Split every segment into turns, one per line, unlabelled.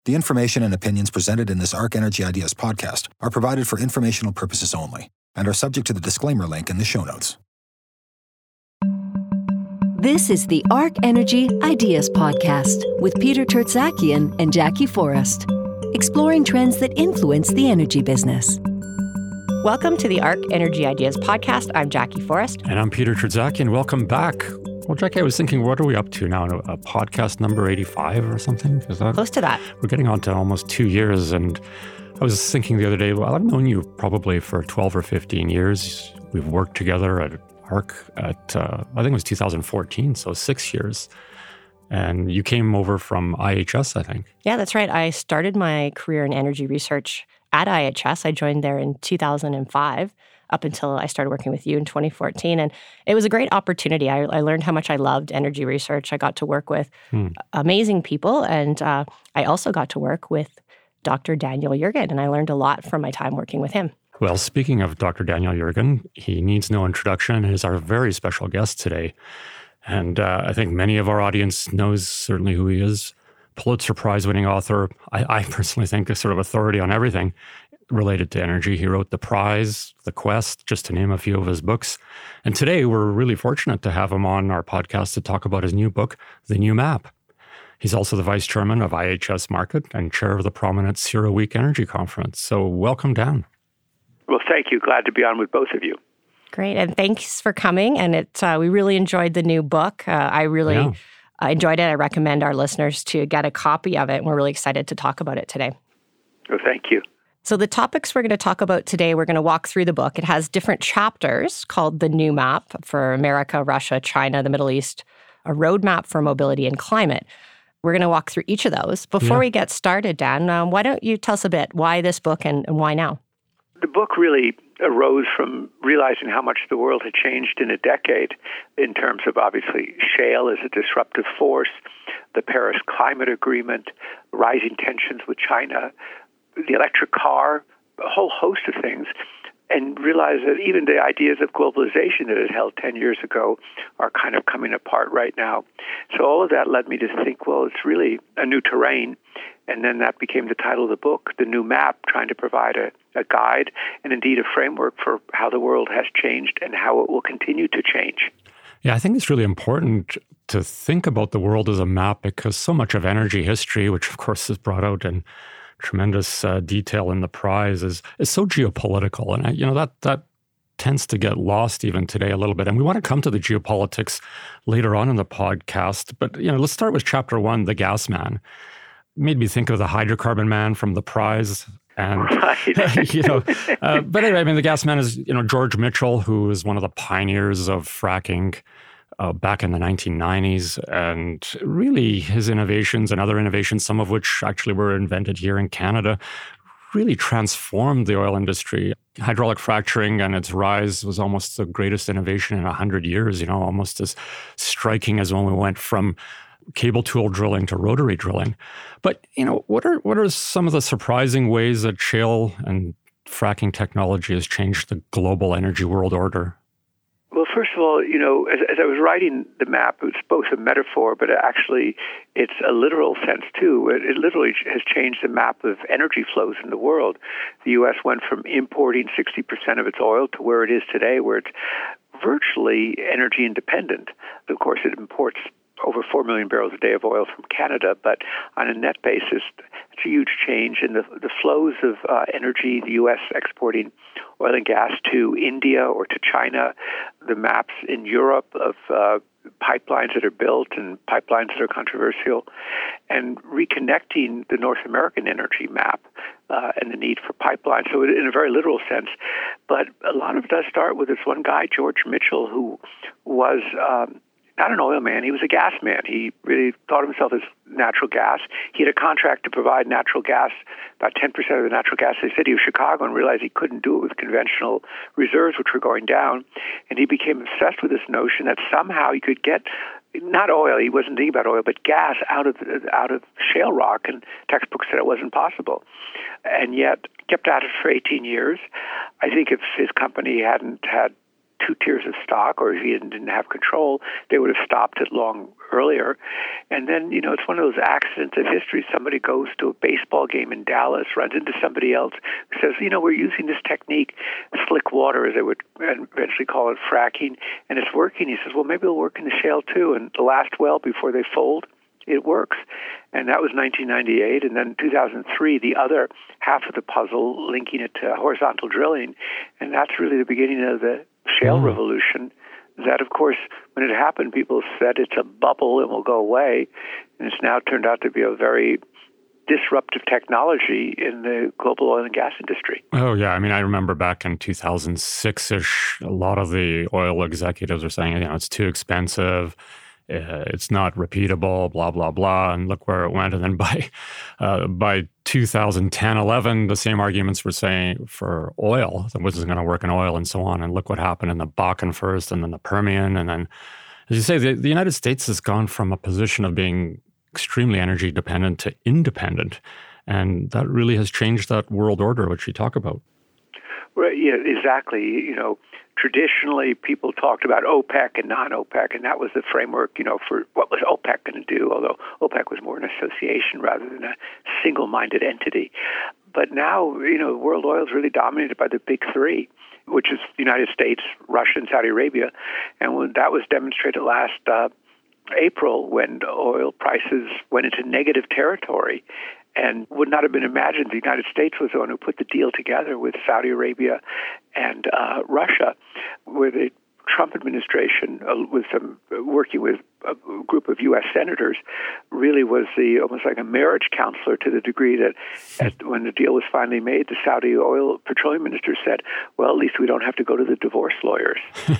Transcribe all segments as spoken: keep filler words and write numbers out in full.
The information and opinions presented in this Arc Energy Ideas podcast are provided for informational purposes only and are subject to the disclaimer link in the show notes.
This is the Arc Energy Ideas podcast with Peter Tertzakian and Jackie Forrest, exploring trends that influence the energy business.
Welcome to the Arc Energy Ideas podcast. I'm Jackie Forrest.
And I'm Peter Tertzakian. Welcome back. Well, Jackie, I was thinking, what are we up to now? A podcast number eighty-five or something? Is that,
Close to that.
We're getting on to almost two years. And I was thinking the other day, well, I've known you probably for twelve or fifteen years. We've worked together at Arc at, uh, I think it was two thousand fourteen, so six years. And you came over from I H S, I think.
Yeah, that's right. I started my career in energy research at I H S. I joined there in two thousand five. Up until I started working with you in twenty fourteen. And it was a great opportunity. I, I learned how much I loved energy research. I got to work with hmm. amazing people. And uh, I also got to work with Doctor Daniel Yergin. And I learned a lot from my time working with him.
Well, speaking of Doctor Daniel Yergin, he needs no introduction. He is our very special guest today. And uh, I think many of our audience knows certainly who he is. Pulitzer Prize-winning author. I, I personally think a sort of authority on everything related to energy. He wrote The Prize, The Quest, just to name a few of his books. And today we're really fortunate to have him on our podcast to talk about his new book, The New Map. He's also the vice chairman of I H S Markit and chair of the prominent CERAWeek Energy Conference. So welcome down.
Well, thank you. Glad to be on with both of you.
Great. And thanks for coming. And it, uh, we really enjoyed the new book. Uh, I really yeah. uh, enjoyed it. I recommend our listeners to get a copy of it. And we're really excited to talk about it today.
Well, thank you.
So the topics we're going to talk about today, we're going to walk through the book. It has different chapters called The New Map for America, Russia, China, the Middle East, a roadmap for mobility and climate. We're going to walk through each of those. Before yeah. we get started, Dan, um, why don't you tell us a bit why this book and, and why now?
The book really arose from realizing how much the world had changed in a decade in terms of, obviously, shale as a disruptive force, the Paris Climate Agreement, rising tensions with China, the electric car, a whole host of things, and realize that even the ideas of globalization that had held ten years ago are kind of coming apart right now. So all of that led me to think, well, it's really a new terrain. And then that became the title of the book, The New Map, trying to provide a, a guide and indeed a framework for how the world has changed and how it will continue to change.
Yeah, I think it's really important to think about the world as a map because so much of energy history, which of course is brought out in tremendous uh, detail in the prize, is is so geopolitical, and I, you know that that tends to get lost even today a little bit. And we want to come to the geopolitics later on in the podcast, but you know, let's start with chapter one, the gas man. It made me think of the hydrocarbon man from the prize, and right. you know, uh, but anyway, I mean, the gas man is you know George Mitchell, who is one of the pioneers of fracking. Uh, back in the nineteen nineties, and really his innovations and other innovations, some of which actually were invented here in Canada, really transformed the oil industry. Hydraulic fracturing and its rise was almost the greatest innovation in one hundred years, you know, almost as striking as when we went from cable tool drilling to rotary drilling. But, you know, what are what are some of the surprising ways that shale and fracking technology has changed the global energy world order?
Well, first of all, you know, as, as I was writing the map, it was both a metaphor, but actually it's a literal sense, too. It, it literally has changed the map of energy flows in the world. The U S went from importing sixty percent of its oil to where it is today, where it's virtually energy independent. Of course, it imports over four million barrels a day of oil from Canada, but on a net basis, it's a huge change in the, the flows of uh, energy, the U S exporting oil and gas to India or to China, the maps in Europe of uh, pipelines that are built and pipelines that are controversial, and reconnecting the North American energy map uh, and the need for pipelines. So in a very literal sense, but a lot of it does start with this one guy, George Mitchell, who was um, not an oil man. He was a gas man. He really thought of himself as natural gas. He had a contract to provide natural gas, about ten percent of the natural gas in the city of Chicago, and realized he couldn't do it with conventional reserves, which were going down. And he became obsessed with this notion that somehow he could get not oil, he wasn't thinking about oil, but gas out of out of shale rock, and textbooks said it wasn't possible. And yet kept at it for eighteen years. I think if his company hadn't had two tiers of stock, or if he didn't have control, they would have stopped it long earlier. And then, you know, it's one of those accidents of history. Somebody goes to a baseball game in Dallas, runs into somebody else who says, you know, we're using this technique, slick water, as they would eventually call it, fracking, and it's working. He says, well, maybe it'll work in the shale too. And the last well before they fold, it works. And that was nineteen ninety-eight. And then two thousand three, the other half of the puzzle, linking it to horizontal drilling. And that's really the beginning of the shale mm. revolution. That, of course, when it happened, people said it's a bubble and will go away. And it's now turned out to be a very disruptive technology in the global oil and gas industry.
Oh, yeah. I mean, I remember back in two thousand six-ish, a lot of the oil executives were saying, you know, it's too expensive. Uh, it's not repeatable, blah, blah, blah, and look where it went. And then by uh, by two thousand ten, eleven, the same arguments were saying for oil, that wasn't going to work in oil and so on. And look what happened in the Bakken first and then the Permian. And then, as you say, the, the United States has gone from a position of being extremely energy dependent to independent. And that really has changed that world order, which you talk about.
Right, yeah, exactly. You know, traditionally, people talked about OPEC and non-OPEC, and that was the framework, you know, for what was OPEC going to do, although OPEC was more an association rather than a single-minded entity. But now, you know, world oil is really dominated by the big three, which is the United States, Russia, and Saudi Arabia. And when that was demonstrated last uh, April when oil prices went into negative territory. And would not have been imagined the United States was the one who put the deal together with Saudi Arabia and uh, Russia, where the Trump administration, uh, with some uh, working with a group of U S senators, really was the almost like a marriage counselor, to the degree that at, when the deal was finally made, the Saudi oil petroleum minister said, well, at least we don't have to go to the divorce lawyers.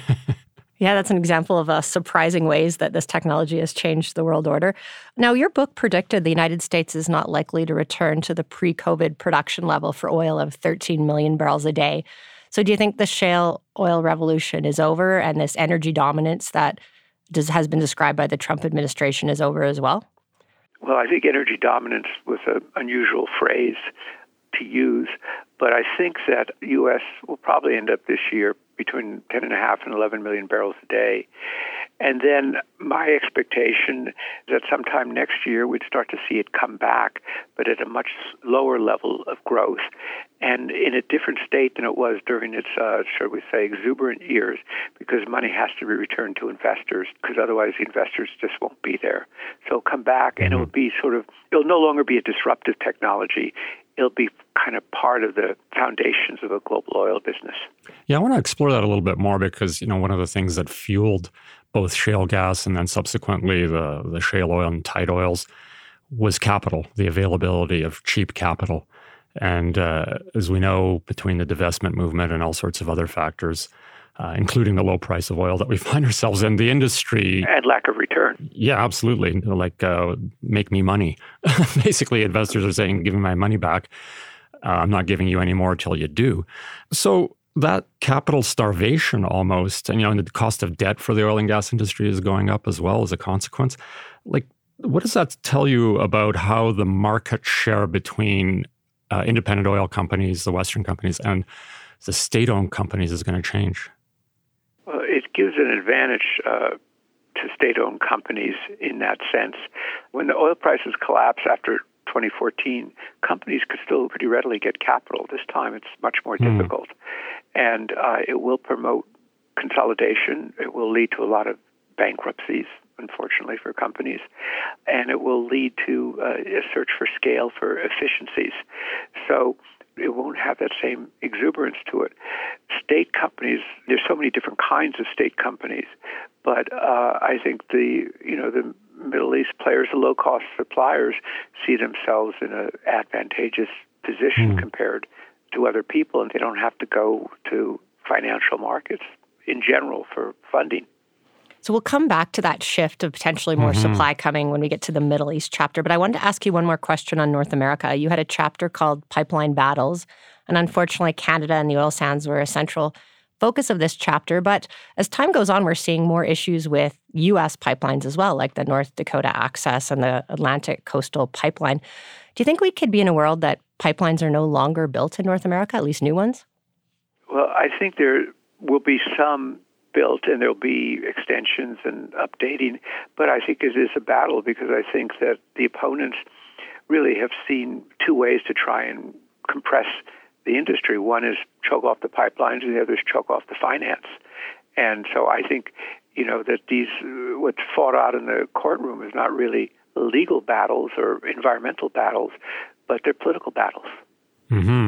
Yeah, that's an example of uh, surprising ways that this technology has changed the world order. Now, your book predicted the United States is not likely to return to the pre-COVID production level for oil of thirteen million barrels a day. So do you think the shale oil revolution is over and this energy dominance that does, has been described by the Trump administration is over as well?
Well, I think energy dominance was an unusual phrase to use, but I think that U S will probably end up this year between ten and a half and eleven million barrels a day. And then my expectation is that sometime next year we'd start to see it come back, but at a much lower level of growth and in a different state than it was during its, uh, shall we say, exuberant years, because money has to be returned to investors, because otherwise the investors just won't be there. So it'll come back, and it'll be sort of, it'll no longer be a disruptive technology. It'll be kind of part of the foundations of a global oil business.
Yeah, I want to explore that a little bit more because, you know, one of the things that fueled both shale gas and then subsequently the, the shale oil and tight oils was capital, the availability of cheap capital. And uh, as we know, between the divestment movement and all sorts of other factors, uh, including the low price of oil that we find ourselves in, the industry...
And lack of return.
Yeah, absolutely. Like, uh, make me money. Basically, investors are saying, give me my money back. Uh, I'm not giving you any more till you do. So that capital starvation almost, and, you know, and the cost of debt for the oil and gas industry is going up as well as a consequence. Like, what does that tell you about how the market share between uh, independent oil companies, the Western companies, and the state-owned companies is going to change?
Well, it gives an advantage uh, to state-owned companies in that sense. When the oil prices collapse after twenty fourteen, companies could still pretty readily get capital. This time it's much more mm. difficult. And uh, it will promote consolidation. It will lead to a lot of bankruptcies, unfortunately, for companies. And it will lead to uh, a search for scale for efficiencies. So it won't have that same exuberance to it. State companies, there's so many different kinds of state companies, but uh, I think the, you know, the Middle East players, the low-cost suppliers, see themselves in an advantageous position mm. compared to other people, and they don't have to go to financial markets in general for funding.
So we'll come back to that shift of potentially more mm-hmm. supply coming when we get to the Middle East chapter. But I wanted to ask you one more question on North America. You had a chapter called Pipeline Battles, and unfortunately Canada and the oil sands were a central focus of this chapter. But as time goes on, we're seeing more issues with U S pipelines as well, like the North Dakota Access and the Atlantic Coastal Pipeline. Do you think we could be in a world that pipelines are no longer built in North America, at least new ones?
Well, I think there will be some built, and there'll be extensions and updating. But I think it is a battle because I think that the opponents really have seen two ways to try and compress the industry. One is choke off the pipelines, and the other is choke off the finance. And so I think, you know, that these, what's fought out in the courtroom is not really legal battles or environmental battles, but they're political battles.
Mm-hmm.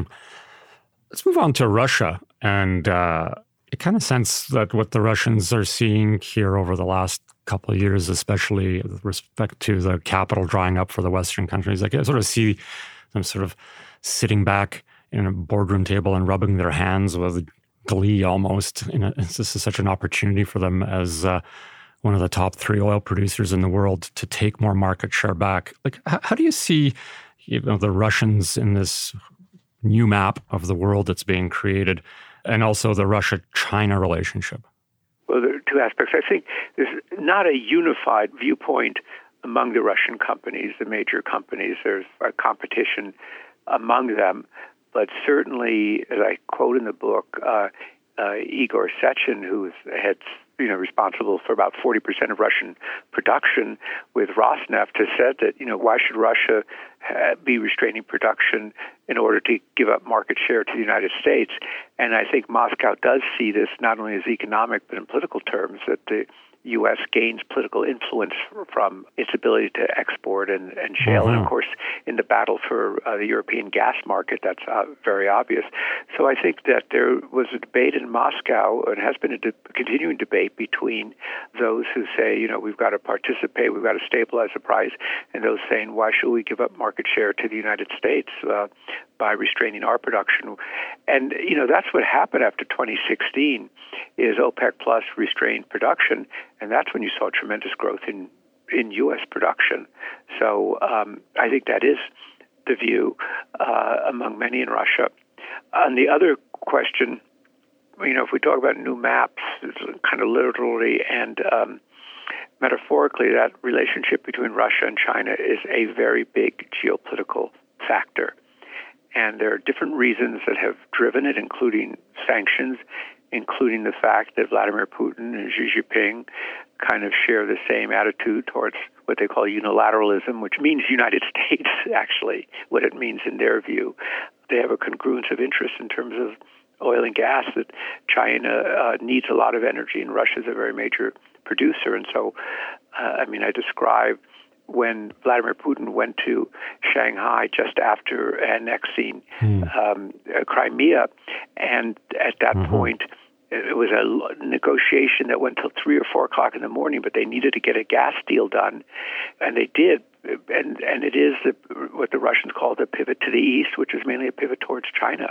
Let's move on to Russia. And uh, I kind of sense that what the Russians are seeing here over the last couple of years, especially with respect to the capital drying up for the Western countries, like I sort of see them sort of sitting back in a boardroom table and rubbing their hands with glee almost. You know, this is such an opportunity for them as uh, one of the top three oil producers in the world to take more market share back. Like, how, how do you see, you know, the Russians in this new map of the world that's being created, and also the Russia-China relationship?
Well, there are two aspects. I think there's not a unified viewpoint among the Russian companies, the major companies. There's a competition among them. But certainly, as I quote in the book, uh, uh, Igor Sechin, who is head, you know, responsible for about forty percent of Russian production with Rosneft, has said that, you know, why should Russia ha- be restraining production in order to give up market share to the United States? And I think Moscow does see this not only as economic but in political terms, that the U S gains political influence from its ability to export and, and shale. Mm-hmm. And, of course, in the battle for uh, the European gas market, that's uh, very obvious. So I think that there was a debate in Moscow, and has been a de- continuing debate between those who say, you know, we've got to participate, we've got to stabilize the price, and those saying, why should we give up market share to the United States uh, by restraining our production? And, you know, that's what happened after twenty sixteen, is OPEC Plus restrained production. And that's when you saw tremendous growth in, in U S production. So um, I think that is the view uh, among many in Russia. On the other question, you know, if we talk about new maps, kind of literally and um, metaphorically, that relationship between Russia and China is a very big geopolitical factor. And there are different reasons that have driven it, including sanctions, including the fact that Vladimir Putin and Xi Jinping kind of share the same attitude towards what they call unilateralism, which means United States, actually, what it means in their view. They have a congruence of interest in terms of oil and gas, that China uh, needs a lot of energy, and Russia is a very major producer. And so, uh, I mean, I describe when Vladimir Putin went to Shanghai just after annexing mm. um, Crimea, and at that mm-hmm. point, it was a negotiation that went till three or four o'clock in the morning, but they needed to get a gas deal done, and they did. And and it is the, what the Russians call the pivot to the east, which is mainly a pivot towards China.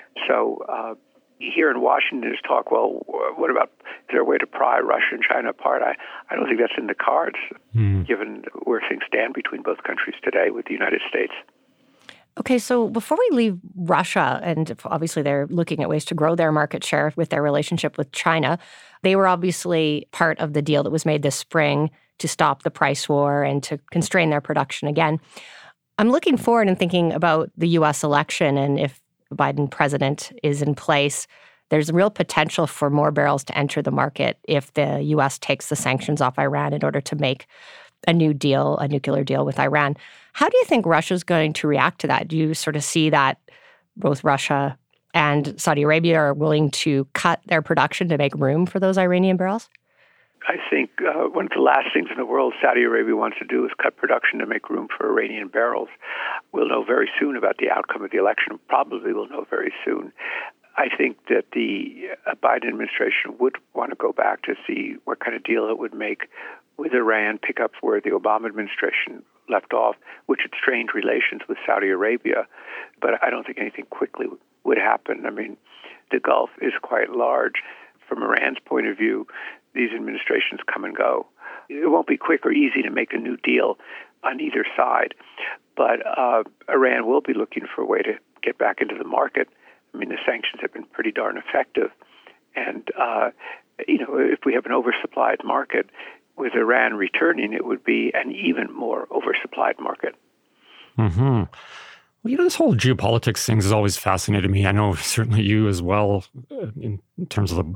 So uh, here in Washington, there's talk, well, what about, is there a way to pry Russia and China apart? I, I don't think that's in the cards, mm. given where things stand between both countries today with the United States.
Okay, so before we leave Russia, and obviously they're looking at ways to grow their market share with their relationship with China, they were obviously part of the deal that was made this spring to stop the price war and to constrain their production again. I'm looking forward and thinking about the U S election, and if the Biden president is in place, there's real potential for more barrels to enter the market if the U S takes the sanctions off Iran in order to make a new deal, a nuclear deal with Iran. How do you think Russia's going to react to that? Do you sort of see that both Russia and Saudi Arabia are willing to cut their production to make room for those Iranian barrels?
I think uh, one of the last things in the world Saudi Arabia wants to do is cut production to make room for Iranian barrels. We'll know very soon about the outcome of the election. Probably we'll know very soon. I think that the Biden administration would want to go back to see what kind of deal it would make with Iran, pick up where the Obama administration left off, which had strained relations with Saudi Arabia. But I don't think anything quickly would happen. I mean, the Gulf is quite large. From Iran's point of view, these administrations come and go. It won't be quick or easy to make a new deal on either side. But uh, Iran will be looking for a way to get back into the market. I mean, the sanctions have been pretty darn effective. And, uh, you know, if we have an oversupplied market, with Iran returning, it would be an even more oversupplied market.
Mm-hmm. Well, you know, this whole geopolitics thing has always fascinated me. I know certainly you as well, in terms of the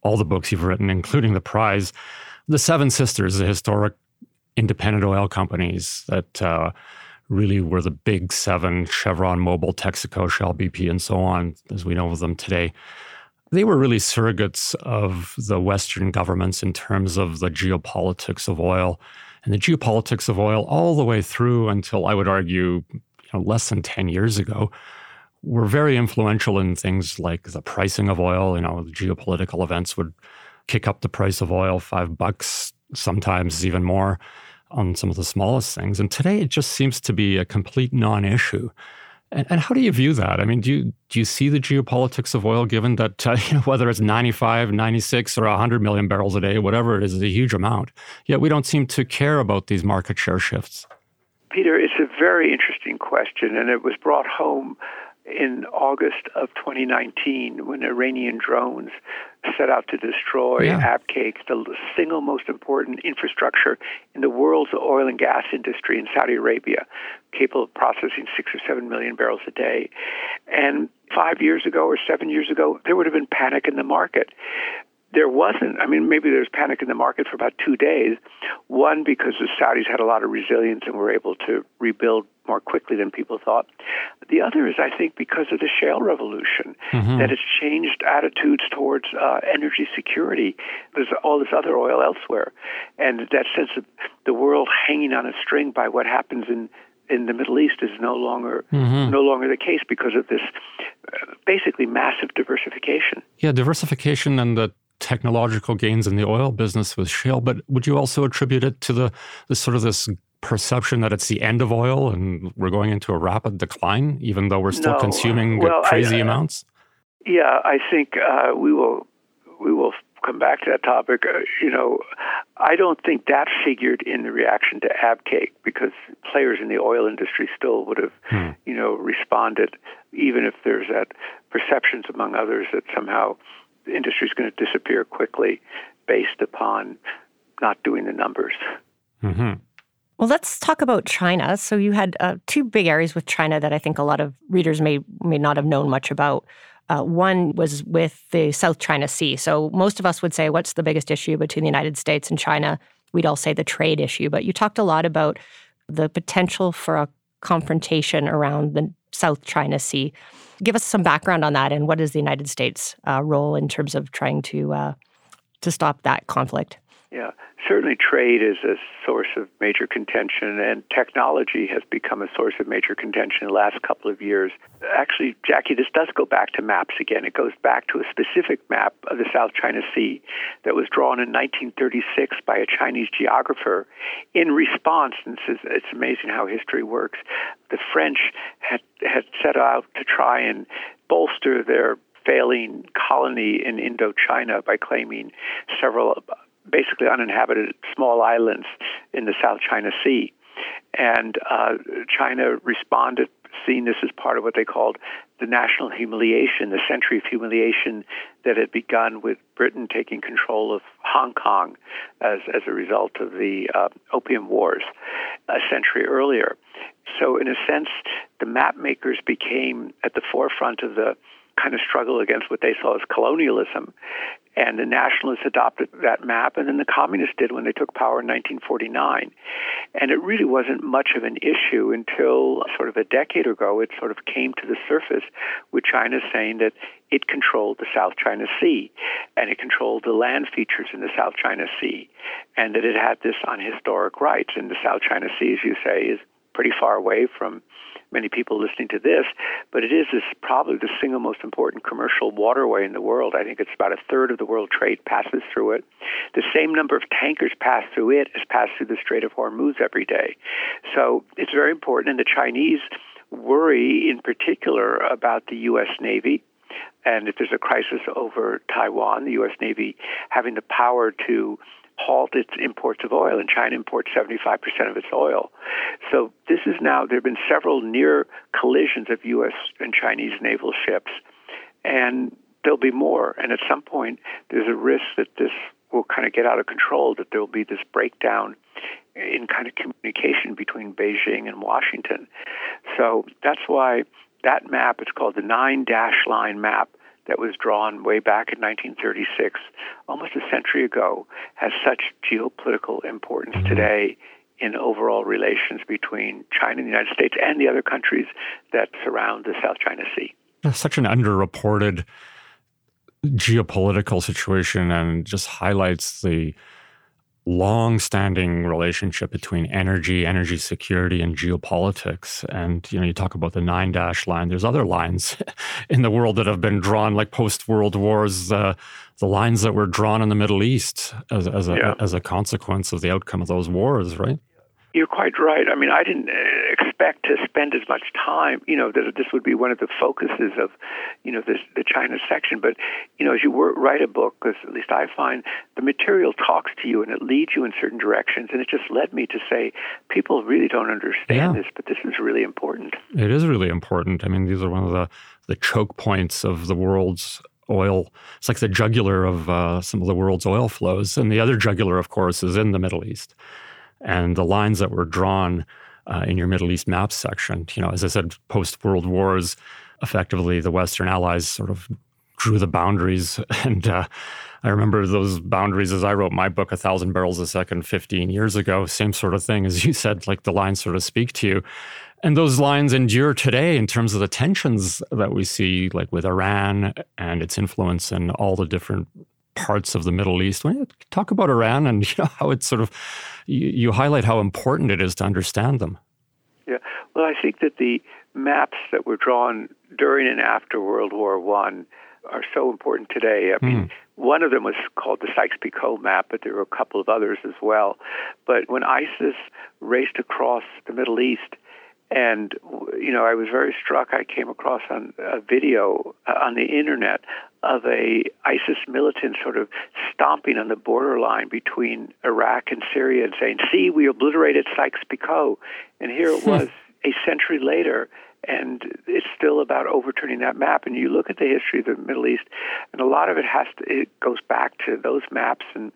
all the books you've written, including The Prize. The Seven Sisters, the historic independent oil companies that uh, really were the big seven, Chevron, Mobil, Texaco, Shell, B P, and so on, as we know of them today. They were really surrogates of the Western governments in terms of the geopolitics of oil. And the geopolitics of oil all the way through until, I would argue, you know, less than ten years ago, were very influential in things like the pricing of oil. You know, the geopolitical events would kick up the price of oil five bucks, sometimes even more, on some of the smallest things. And today it just seems to be a complete non-issue. And, and how do you view that? I mean, do you do you see the geopolitics of oil, given that uh, you know, whether it's ninety-five, ninety-six, or one hundred million barrels a day, whatever it is, is a huge amount. Yet we don't seem to care about these market share shifts.
Peter, it's a very interesting question, and it was brought home in August of twenty nineteen when Iranian drones set out to destroy
yeah.
Abqaiq, the single most important infrastructure in the world's oil and gas industry in Saudi Arabia, capable of processing six or seven million barrels a day. And five years ago or seven years ago, there would have been panic in the market. There wasn't. I mean, maybe there was panic in the market for about two days. One, because the Saudis had a lot of resilience and were able to rebuild more quickly than people thought. The other is, I think, because of the shale revolution, mm-hmm. that it's changed attitudes towards uh, energy security. There's all this other oil elsewhere. And that sense of the world hanging on a string by what happens in in the Middle East is no longer mm-hmm. no longer the case because of this uh, basically massive diversification.
Yeah, diversification and the technological gains in the oil business with shale, but would you also attribute it to the, the sort of this perception that it's the end of oil and we're going into a rapid decline, even though we're still
no.
consuming
well,
crazy
I, uh,
amounts?
Yeah, I think uh, we will we will come back to that topic. Uh, you know, I don't think that figured in the reaction to Abqaiq because players in the oil industry still would have, hmm. you know, responded, even if there's that perceptions among others that somehow the industry is going to disappear quickly based upon not doing the numbers.
Mm-hmm.
Well, let's talk about China. So you had uh, two big areas with China that I think a lot of readers may may not have known much about. Uh, one was with the South China Sea. So most of us would say, what's the biggest issue between the United States and China? We'd all say the trade issue. But you talked a lot about the potential for a confrontation around the South China Sea. Give us some background on that, and what is the United States' uh, role in terms of trying to uh, to stop that conflict?
Yeah, certainly trade is a source of major contention, and technology has become a source of major contention in the last couple of years. Actually, Jackie, this does go back to maps again. It goes back to a specific map of the South China Sea that was drawn in nineteen thirty-six by a Chinese geographer in response, and it's, it's amazing how history works. The French had, had set out to try and bolster their failing colony in Indochina by claiming several basically uninhabited small islands in the South China Sea. And uh, China responded, seeing this as part of what they called the national humiliation, the century of humiliation that had begun with Britain taking control of Hong Kong as, as a result of the uh, Opium Wars a century earlier. So in a sense, the map makers became at the forefront of the kind of struggle against what they saw as colonialism. And the nationalists adopted that map, and then the communists did when they took power in nineteen forty-nine. And it really wasn't much of an issue until sort of a decade ago. It sort of came to the surface with China saying that it controlled the South China Sea, and it controlled the land features in the South China Sea, and that it had this on historic rights. And the South China Sea, as you say, is pretty far away from many people listening to this, but it is this, probably the single most important commercial waterway in the world. I think it's about a third of the world trade passes through it. The same number of tankers pass through it as pass through the Strait of Hormuz every day. So it's very important, and the Chinese worry in particular about the U S Navy. And if there's a crisis over Taiwan, the U S Navy having the power to halt its imports of oil, and China imports seventy-five percent of its oil. So this is now, there have been several near collisions of U S and Chinese naval ships, and there'll be more. And at some point, there's a risk that this will kind of get out of control, that there will be this breakdown in kind of communication between Beijing and Washington. So that's why that map, it's called the Nine Dash Line Map, that was drawn way back in nineteen thirty-six, almost a century ago, has such geopolitical importance mm-hmm. today in overall relations between China and the United States and the other countries that surround the South China Sea.
That's such an underreported geopolitical situation, and just highlights the long-standing relationship between energy, energy security, and geopolitics. And, you know, you talk about the Nine Dash Line. There's other lines in the world that have been drawn, like post-World Wars, uh, the lines that were drawn in the Middle East as, as, a, yeah. as a consequence of the outcome of those wars, right?
You're quite right. I mean, I didn't expect to spend as much time, you know, that this would be one of the focuses of, you know, this, the China section. But, you know, as you work, write a book, because at least I find the material talks to you and it leads you in certain directions. And it just led me to say, people really don't understand yeah. this, but this is really important.
It is really important. I mean, these are one of the, the choke points of the world's oil. It's like the jugular of uh, some of the world's oil flows. And the other jugular, of course, is in the Middle East. And the lines that were drawn uh, in your Middle East maps section, you know, as I said, post-World Wars, effectively the Western Allies sort of drew the boundaries. And uh, I remember those boundaries as I wrote my book, A Thousand Barrels a Second, fifteen years ago, same sort of thing. As you said, like the lines sort of speak to you. And those lines endure today in terms of the tensions that we see, like with Iran and its influence in all the different parts of the Middle East. When you talk about Iran and you know how it's sort of, you, you highlight how important it is to understand them.
Yeah, well, I think that the maps that were drawn during and after World War One are so important today. I mean, mm. one of them was called the Sykes-Picot map, but there were a couple of others as well. But when ISIS raced across the Middle East, and, you know, I was very struck. I came across on a video uh, on the internet of a ISIS militant sort of stomping on the borderline between Iraq and Syria and saying, see, we obliterated Sykes-Picot. And here it was a century later, and it's still about overturning that map. And you look at the history of the Middle East, and a lot of it has to, it goes back to those maps and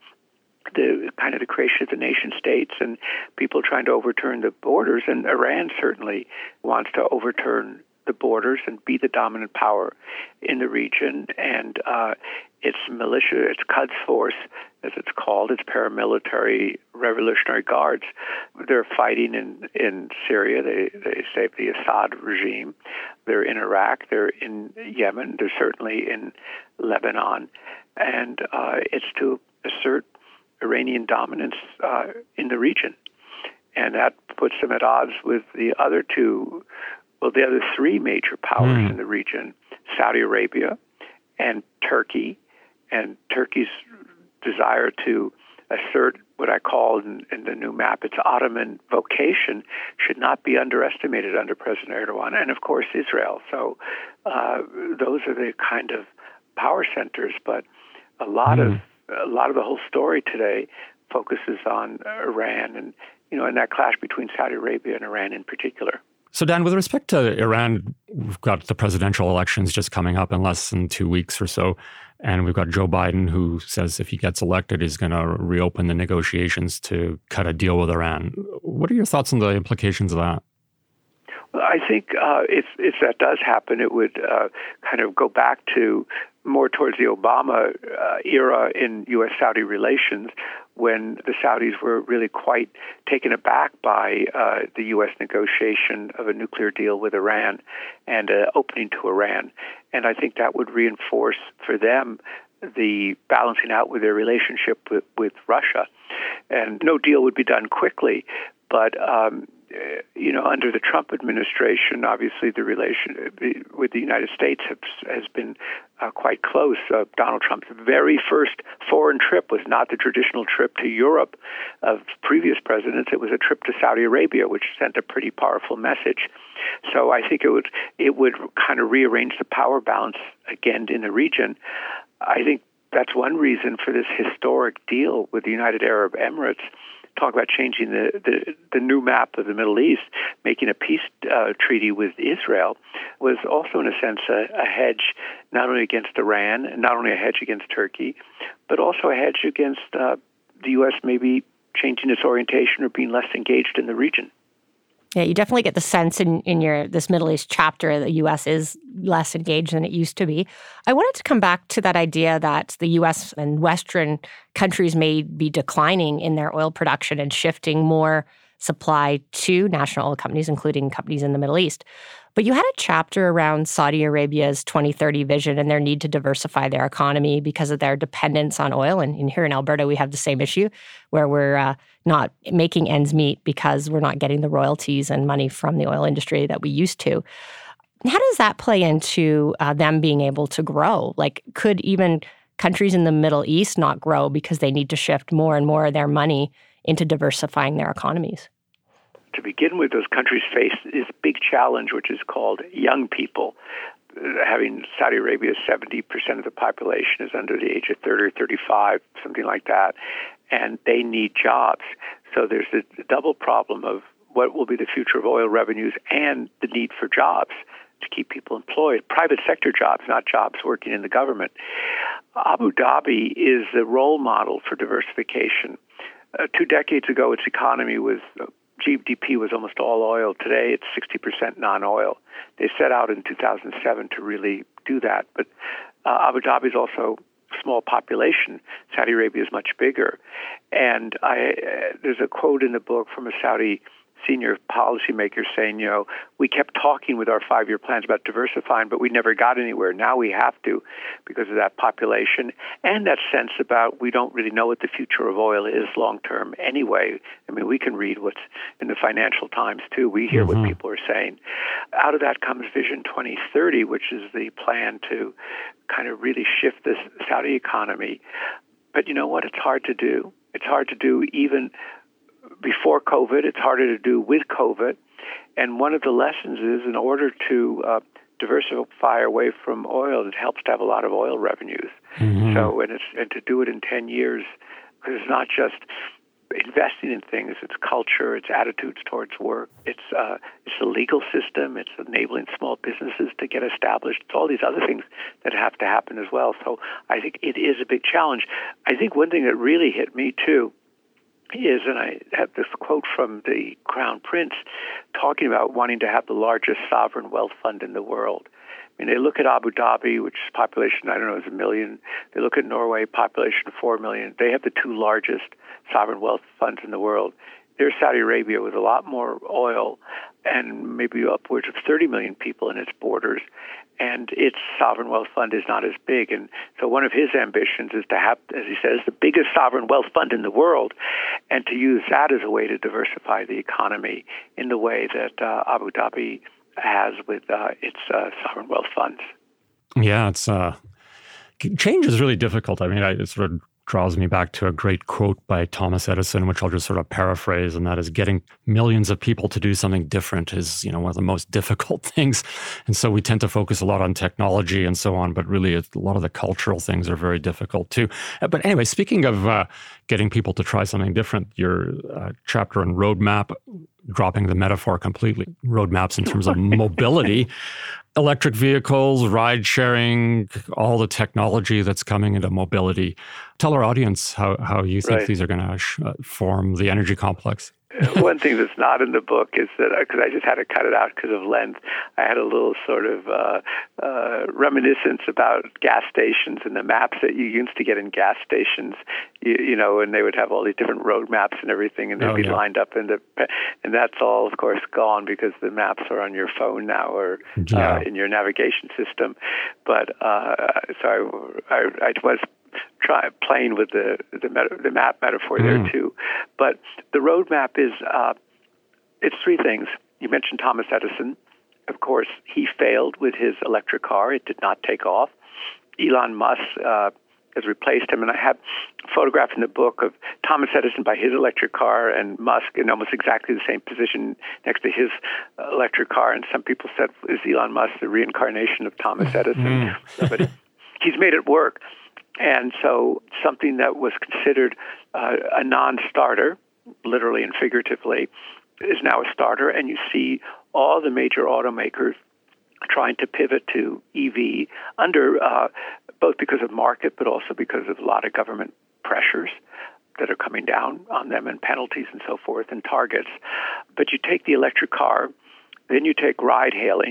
the kind of the creation of the nation states and people trying to overturn the borders. And Iran certainly wants to overturn the borders and be the dominant power in the region. And uh, its militia, its Quds Force, as it's called, its paramilitary revolutionary guards, they're fighting in, in Syria. They, they say the Assad regime. They're in Iraq. They're in Yemen. They're certainly in Lebanon. And uh, it's to assert Iranian dominance uh, in the region. And that puts them at odds with the other two, well, the other three major powers mm. in the region, Saudi Arabia and Turkey. And Turkey's desire to assert what I call in, in the new map its Ottoman vocation should not be underestimated under President Erdogan. And, of course, Israel. So uh, those are the kind of power centers. But a lot mm. of A lot of the whole story today focuses on Iran and, you know, and that clash between Saudi Arabia and Iran in particular.
So, Dan, with respect to Iran, we've got the presidential elections just coming up in less than two weeks or so. And we've got Joe Biden, who says if he gets elected, he's going to reopen the negotiations to cut a deal with Iran. What are your thoughts on the implications of that?
Well, I think uh, if, if that does happen, it would uh, kind of go back to more towards the Obama uh, era in U S Saudi relations, when the Saudis were really quite taken aback by uh, the U S negotiation of a nuclear deal with Iran and uh, opening to Iran. And I think that would reinforce for them the balancing out with their relationship with, with Russia. And no deal would be done quickly, but um, you know, under the Trump administration, obviously the relation with the United States has, has been uh, quite close. Uh, Donald Trump's very first foreign trip was not the traditional trip to Europe of previous presidents. It was a trip to Saudi Arabia, which sent a pretty powerful message. So I think it would it would kind of rearrange the power balance again in the region. I think that's one reason for this historic deal with the United Arab Emirates. Talk about changing the, the, the new map of the Middle East, making a peace uh, treaty with Israel, was also, in a sense, a, a hedge not only against Iran, not only a hedge against Turkey, but also a hedge against uh, the U S maybe changing its orientation or being less engaged in the region.
Yeah, you definitely get the sense in, in your this Middle East chapter that the U S is less engaged than it used to be. I wanted to come back to that idea that the U S and Western countries may be declining in their oil production and shifting more supply to national oil companies, including companies in the Middle East. But you had a chapter around Saudi Arabia's twenty thirty vision and their need to diversify their economy because of their dependence on oil. And, and here in Alberta, we have the same issue where we're uh, not making ends meet because we're not getting the royalties and money from the oil industry that we used to. How does that play into uh, them being able to grow? Like, could even countries in the Middle East not grow because they need to shift more and more of their money into diversifying their economies?
To begin with, those countries face this big challenge, which is called young people. Having Saudi Arabia, seventy percent of the population is under the age of thirty or thirty-five, something like that, and they need jobs. So there's a double problem of what will be the future of oil revenues and the need for jobs to keep people employed, private sector jobs, not jobs working in the government. Abu Dhabi is the role model for diversification. Uh, two decades ago, its economy was, uh, G D P was almost all oil. Today, it's sixty percent non-oil. They set out in two thousand seven to really do that. But uh, Abu Dhabi is also a small population. Saudi Arabia is much bigger. And I, uh, there's a quote in the book from a Saudi senior policymakers saying, you know, we kept talking with our five-year plans about diversifying, but we never got anywhere. Now we have to because of that population and that sense about we don't really know what the future of oil is long-term anyway. I mean, we can read what's in the Financial Times, too. We hear mm-hmm. what people are saying. Out of that comes Vision twenty thirty, which is the plan to kind of really shift this Saudi economy. But you know what? It's hard to do. It's hard to do even before COVID. It's harder to do with COVID. And one of the lessons is in order to uh, diversify away from oil, it helps to have a lot of oil revenues. Mm-hmm. So, and, it's, and to do it in ten years, because it's not just investing in things, it's culture, it's attitudes towards work, it's uh, it's the legal system, it's enabling small businesses to get established, it's all these other things that have to happen as well. So I think it is a big challenge. I think one thing that really hit me too is, and I have this quote from the Crown Prince talking about wanting to have the largest sovereign wealth fund in the world. I mean, they look at Abu Dhabi, which is population, I don't know, is a million. They look at Norway, population four million. They have the two largest sovereign wealth funds in the world. There's Saudi Arabia with a lot more oil and maybe upwards of thirty million people in its borders. And its sovereign wealth fund is not as big. And so one of his ambitions is to have, as he says, the biggest sovereign wealth fund in the world, and to use that as a way to diversify the economy in the way that uh, Abu Dhabi has with uh, its uh, sovereign wealth funds.
Yeah, it's uh, change is really difficult. I mean, I, it sort of draws me back to a great quote by Thomas Edison, which I'll just sort of paraphrase, and that is getting millions of people to do something different is, you know, one of the most difficult things. And so we tend to focus a lot on technology and so on, but really a lot of the cultural things are very difficult too. But anyway, speaking of uh, getting people to try something different, your uh, chapter on roadmap, dropping the metaphor completely, roadmaps in terms of mobility, electric vehicles, ride sharing, all the technology that's coming into mobility. Tell our audience how, how you think
right.
these are going to sh- form the energy complex.
One thing that's not in the book is that, because I just had to cut it out because of length, I had a little sort of uh, uh, reminiscence about gas stations and the maps that you used to get in gas stations, you, you know, and they would have all these different road maps and everything, and they'd oh, be yeah. lined up in the, and that's all, of course, gone because the maps are on your phone now or yeah. uh, in your navigation system. But uh, so I, I, I was try playing with the the, meta, the map metaphor there mm. too, but the roadmap is uh, it's three things. You mentioned Thomas Edison. Of course, he failed with his electric car; it did not take off. Elon Musk uh, has replaced him, and I have a photograph in the book of Thomas Edison by his electric car and Musk in almost exactly the same position next to his uh, electric car. And some people said, "Is Elon Musk the reincarnation of Thomas Edison?" Mm. But he's made it work. And so something that was considered uh, a non-starter, literally and figuratively, is now a starter. And you see all the major automakers trying to pivot to E V under uh, both because of market, but also because of a lot of government pressures that are coming down on them and penalties and so forth and targets. But you take the electric car, then you take ride-hailing,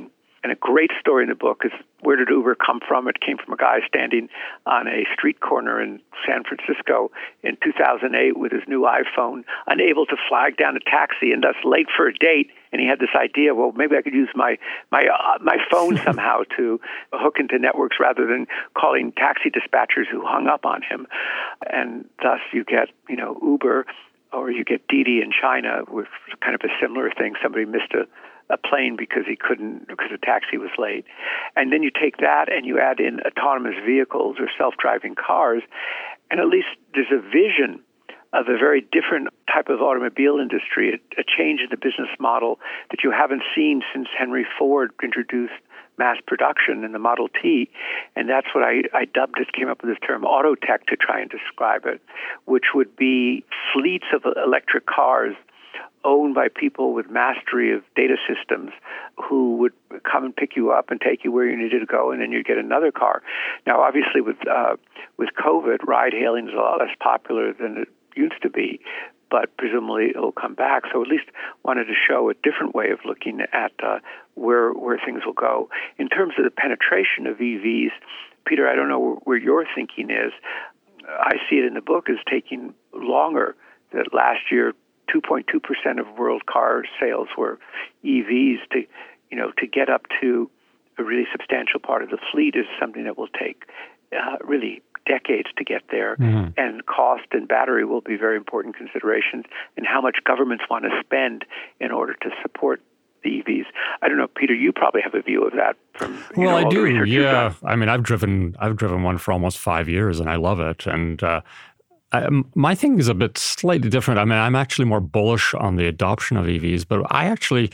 And a great story in the book is, where did Uber come from? It came from a guy standing on a street corner in San Francisco in two thousand eight with his new iPhone, unable to flag down a taxi and thus late for a date. And he had this idea, well, maybe I could use my my uh, my phone somehow to hook into networks rather than calling taxi dispatchers who hung up on him. And thus you get, you know, Uber, or you get Didi in China with kind of a similar thing. Somebody missed a, a plane because he couldn't, because the taxi was late. And then you take that and you add in autonomous vehicles or self-driving cars, and at least there's a vision of a very different type of automobile industry, a, a change in the business model that you haven't seen since Henry Ford introduced mass production in the Model T. And that's what I, I dubbed it, came up with this term autotech to try and describe it, which would be fleets of electric cars owned by people with mastery of data systems who would come and pick you up and take you where you needed to go, and then you'd get another car. Now, obviously, with uh, with COVID, ride-hailing is a lot less popular than it used to be, but presumably it'll come back. So at least wanted to show a different way of looking at uh, where where things will go. In terms of the penetration of E Vs, Peter, I don't know where your thinking is. I see it in the book as taking longer. That last year, two point two percent of world car sales were E Vs. To, you know, to get up to a really substantial part of the fleet is something that will take uh, really decades to get there, mm-hmm. and cost and battery will be very important considerations, and how much governments want to spend in order to support the E Vs. I don't know, Peter, you probably have a view of that from you
well,
know,
I do. Yeah,
done.
I mean, I've driven I've driven one for almost five years, and I love it. And uh, I, my thing is a bit slightly different. I mean, I'm actually more bullish on the adoption of E Vs, but I actually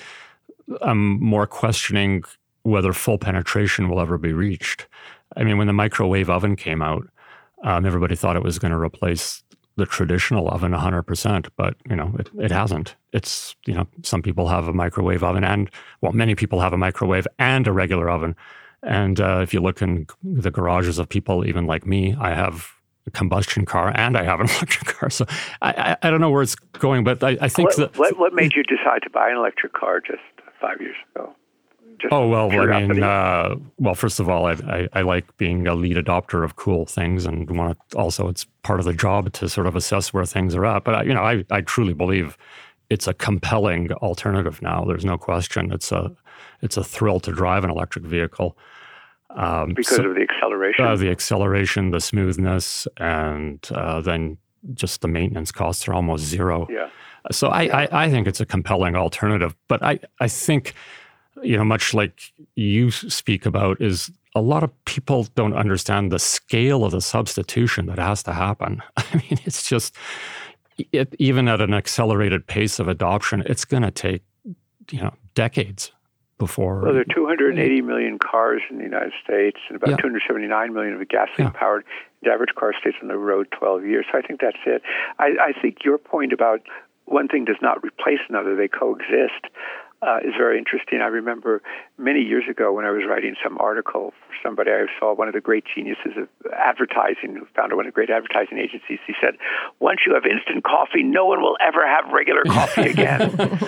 am more questioning whether full penetration will ever be reached. I mean, when the microwave oven came out, Um, everybody thought it was going to replace the traditional oven one hundred percent, but you know it, it hasn't. It's, you know, some people have a microwave oven, and well, many people have a microwave and a regular oven. And uh, if you look in the garages of people, even like me, I have a combustion car and I have an electric car. So I, I, I don't know where it's going, but I, I think
what,
that
what, what made you decide to buy an electric car just five years ago? Just
oh, well,
curiosity.
I mean, uh, well, first of all, I, I, I like being a lead adopter of cool things, and want to, also it's part of the job to sort of assess where things are at. But, I, you know, I, I truly believe it's a compelling alternative now. There's no question. It's a it's a thrill to drive an electric vehicle.
Um, because so, of the acceleration?
Uh, the acceleration, the smoothness, and uh, then just the maintenance costs are almost zero.
Yeah.
So I, yeah. I, I think it's a compelling alternative. But I, I think... you know, much like you speak about, is a lot of people don't understand the scale of the substitution that has to happen. I mean, it's just, it, even at an accelerated pace of adoption, it's going to take, you know, decades before.
Well, there are two hundred eighty million cars in the United States, and about
yeah.
two hundred seventy-nine million of gasoline-powered. Yeah. The average car stays on the road twelve years. So I think that's it. I, I think your point about one thing does not replace another, they coexist. Uh, is very interesting. I remember many years ago when I was writing some article for somebody, I saw one of the great geniuses of advertising, who founded one of the great advertising agencies. He said, once you have instant coffee, no one will ever have regular coffee again.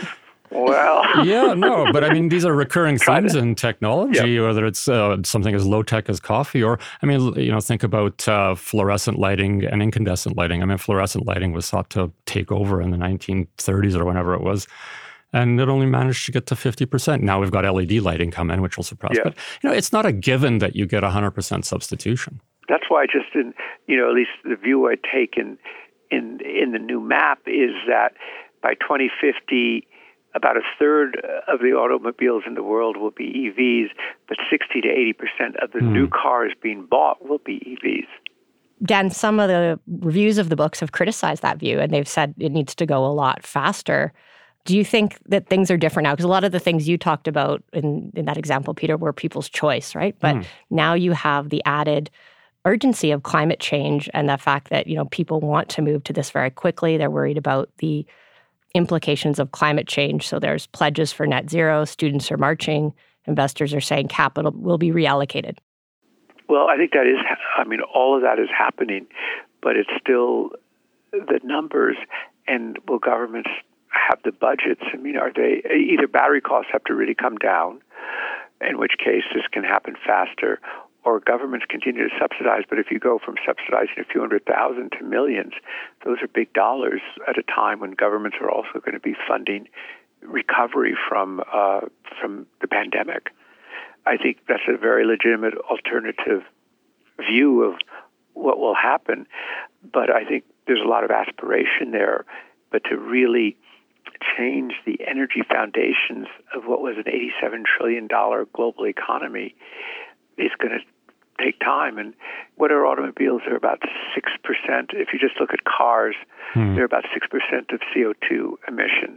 Well,
yeah, no, but I mean, these are recurring things
to,
in technology, yeah. whether it's uh, something as low tech as coffee, or, I mean, you know, think about uh, fluorescent lighting and incandescent lighting. I mean, fluorescent lighting was thought to take over in the nineteen thirties or whenever it was. And it only managed to get to fifty percent. Now we've got L E D lighting come in, which will surprise.
Yeah.
But, you know, it's not a given that you get one hundred percent substitution.
That's why just in, you know, at least the view I take in, in, in the new map is that by twenty fifty, about a third of the automobiles in the world will be E Vs, but sixty to eighty percent of the mm. new cars being bought will be E Vs.
Dan, some of the reviews of the books have criticized that view, and they've said it needs to go a lot faster. Do you think that things are different now? Because a lot of the things you talked about in, in that example, Peter, were people's choice, right? But mm. now you have the added urgency of climate change and the fact that, you know, people want to move to this very quickly. They're worried about the implications of climate change. So there's pledges for net zero. Students are marching. Investors are saying capital will be reallocated.
Well, I think that is, I mean, all of that is happening, but it's still the numbers, and will governments have the budgets? I mean, are they, either battery costs have to really come down, in which case this can happen faster, or governments continue to subsidize. But if you go from subsidizing a few hundred thousand to millions, those are big dollars at a time when governments are also going to be funding recovery from uh, from the pandemic. I think that's a very legitimate alternative view of what will happen. But I think there's a lot of aspiration there. But to really change the energy foundations of what was an eighty-seven trillion dollars global economy is going to take time. And what are automobiles? They're about six percent. If you just look at cars, hmm. they're about six percent of C O two emissions.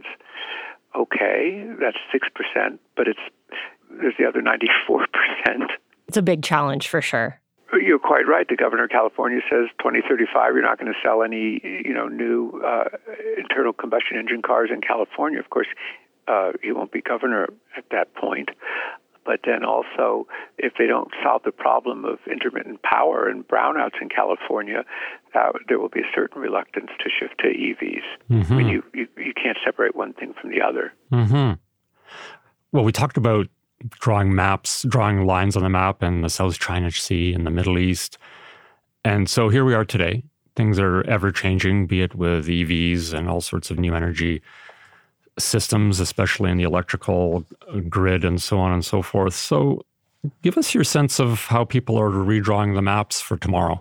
Okay, that's six percent, but it's there's the other ninety-four percent.
It's a big challenge for sure.
You're quite right. The governor of California says twenty thirty-five, you're not going to sell any, you know, new uh, internal combustion engine cars in California. Of course, uh, he won't be governor at that point. But then also, if they don't solve the problem of intermittent power and brownouts in California, uh, there will be a certain reluctance to shift to E Vs. Mm-hmm. I mean, you, you, you can't separate one thing from the other.
Mm-hmm. Well, we talked about drawing maps, drawing lines on the map in the South China Sea and the Middle East. And so here we are today. Things are ever-changing, be it with E Vs and all sorts of new energy systems, especially in the electrical grid and so on and so forth. So give us your sense of how people are redrawing the maps for tomorrow.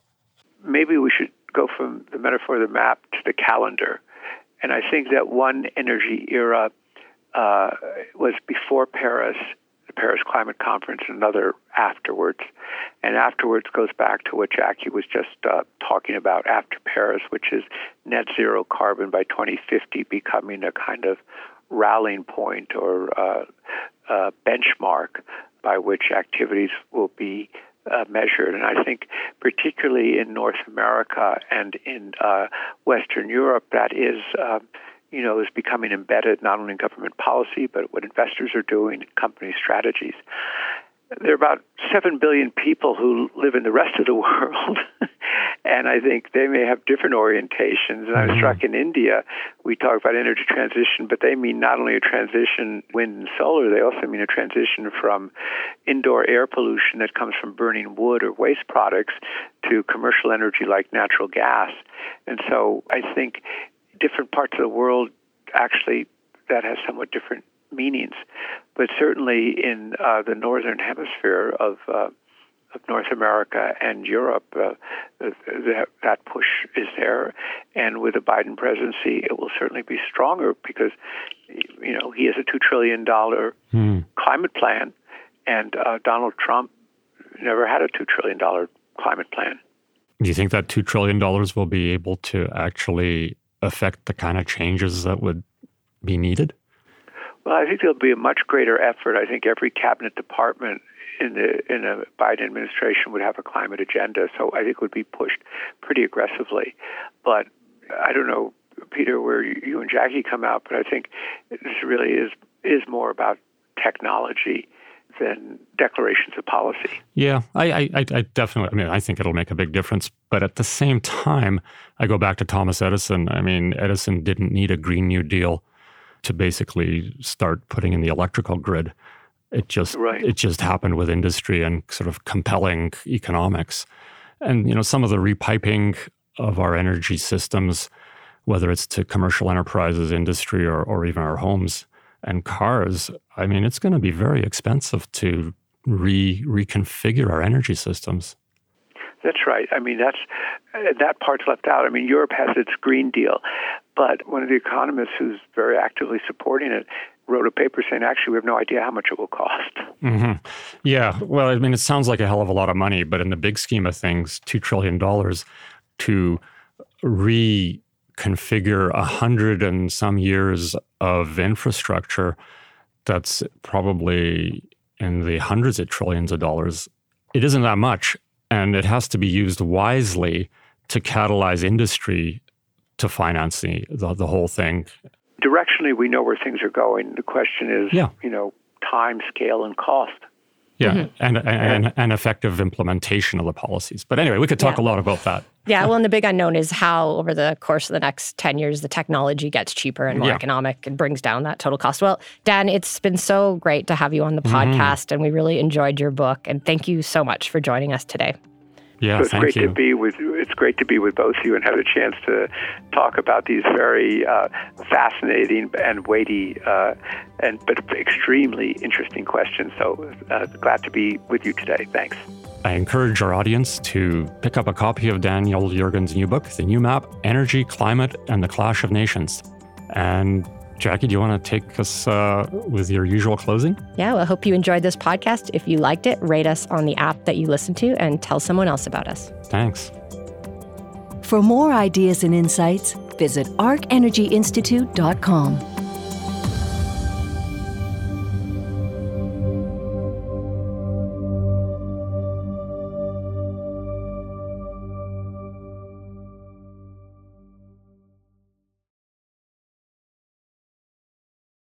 Maybe we should go from the metaphor of the map to the calendar. And I think that one energy era uh, was before Paris, the Paris Climate Conference, and another afterwards. And afterwards goes back to what Jackie was just uh, talking about after Paris, which is net zero carbon by twenty fifty becoming a kind of rallying point or uh, uh, benchmark by which activities will be uh, measured. And I think particularly in North America and in uh, Western Europe, that is uh, you know, is becoming embedded not only in government policy, but what investors are doing, company strategies. There are about seven billion people who live in the rest of the world, and I think they may have different orientations. And I was struck in India, we talk about energy transition, but they mean not only a transition wind and solar, they also mean a transition from indoor air pollution that comes from burning wood or waste products to commercial energy like natural gas. And so I think different parts of the world, actually, that has somewhat different meanings. But certainly in uh, the northern hemisphere of uh, of North America and Europe, uh, that, that push is there. And with the Biden presidency, it will certainly be stronger because, you know, he has a two trillion dollars hmm. climate plan, and uh, Donald Trump never had a two trillion dollars climate plan.
Do you think that two trillion dollars will be able to actually affect the kind of changes that would be needed?
Well, I think there'll be a much greater effort. I think every cabinet department in the in a Biden administration would have a climate agenda, so I think it would be pushed pretty aggressively. But I don't know, Peter, where you and Jackie come out, but I think this really is is more about technology than declarations of policy.
Yeah, I, I, I definitely, I mean, I think it'll make a big difference. But at the same time, I go back to Thomas Edison. I mean, Edison didn't need a Green New Deal to basically start putting in the electrical grid. It just, right. it just happened with industry and sort of compelling economics. And, you know, some of the repiping of our energy systems, whether it's to commercial enterprises, industry, or, or even our homes and cars, I mean, it's going to be very expensive to re reconfigure our energy systems.
That's right. I mean, that's that part's left out. I mean, Europe has its Green Deal, but one of the economists who's very actively supporting it wrote a paper saying, actually, we have no idea how much it will cost.
Mm-hmm. Yeah. Well, I mean, it sounds like a hell of a lot of money, but in the big scheme of things, two trillion dollars to reconfigure a hundred and some years of infrastructure that's probably in the hundreds of trillions of dollars, it isn't that much. And it has to be used wisely to catalyze industry to finance the, the, the whole thing.
Directionally, we know where things are going. The question is,
yeah.
you know, time, scale, and cost.
Yeah,
Mm-hmm.
and, and and effective implementation of the policies. But anyway, we could talk
Yeah.
a lot about that.
Yeah, well, and the big unknown is how, over the course of the next ten years, the technology gets cheaper and more
Yeah.
economic and brings down that total cost. Well, Dan, it's been so great to have you on the
Mm-hmm.
podcast, and we really enjoyed your book. And thank you so much for joining us today.
Yeah,
So it's
thank
great
you.
to be with it's great to be with both of you and have a chance to talk about these very uh, fascinating and weighty uh, and but extremely interesting questions. So uh, glad to be with you today. Thanks.
I encourage our audience to pick up a copy of Daniel Yergin's new book, The New Map, Energy, Climate, and the Clash of Nations. And Jackie, do you want to take us uh, with your usual closing?
Yeah, well, I hope you enjoyed this podcast. If you liked it, rate us on the app that you listen to and tell someone else about us.
Thanks.
For more ideas and insights, visit arc energy institute dot com.